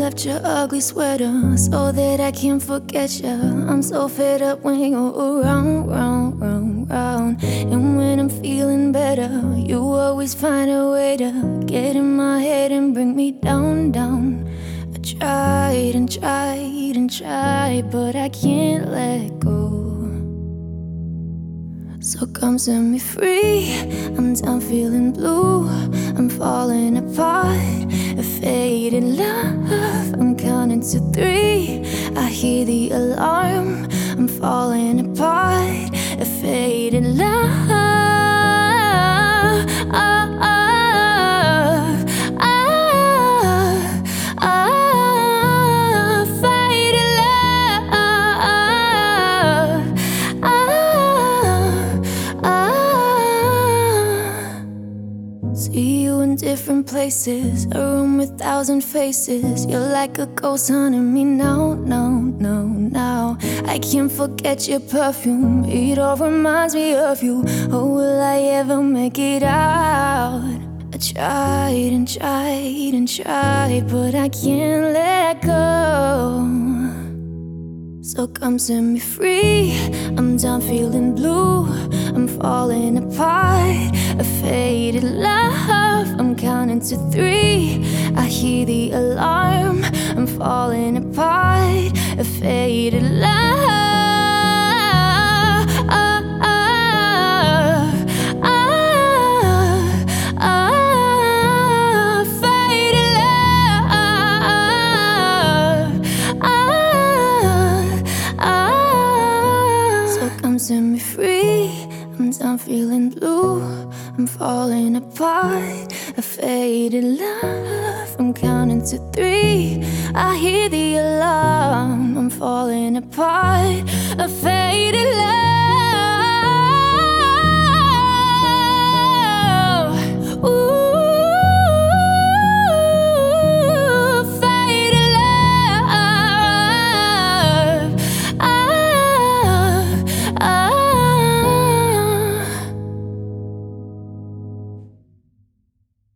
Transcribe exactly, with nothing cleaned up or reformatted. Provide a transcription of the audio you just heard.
left your ugly sweater so that I can't forget you. I'm so fed up when you're around, round, round, round. And when I'm feeling better, you always find a way to get in my head and bring me down, down. I tried and tried and tried, but I can't let go. So come set me free. I'm done feeling blue. I'm falling apart. A faded love. I'm counting to three. I hear the alarm. I'm falling apart. A faded love. Ah, ah, ah, ah, faded love. Ah, ah. See you in different places, a room with thousand faces. You're like a ghost haunting me now, now, now, now. I can't forget your perfume, it all reminds me of you. Oh, will I ever make it out? I tried and tried and tried, but I can't let go. So come set me free. I'm done feeling blue. I'm falling apart. A faded love. I'm counting to three. I hear the alarm. I'm falling apart. A faded love. Ah, ah, ah, ah, faded love. Ah, ah. So come set me free. I'm done feeling blue. I'm falling apart. A faded love. I'm counting to three. I hear the alarm. I'm falling apart. A faded love.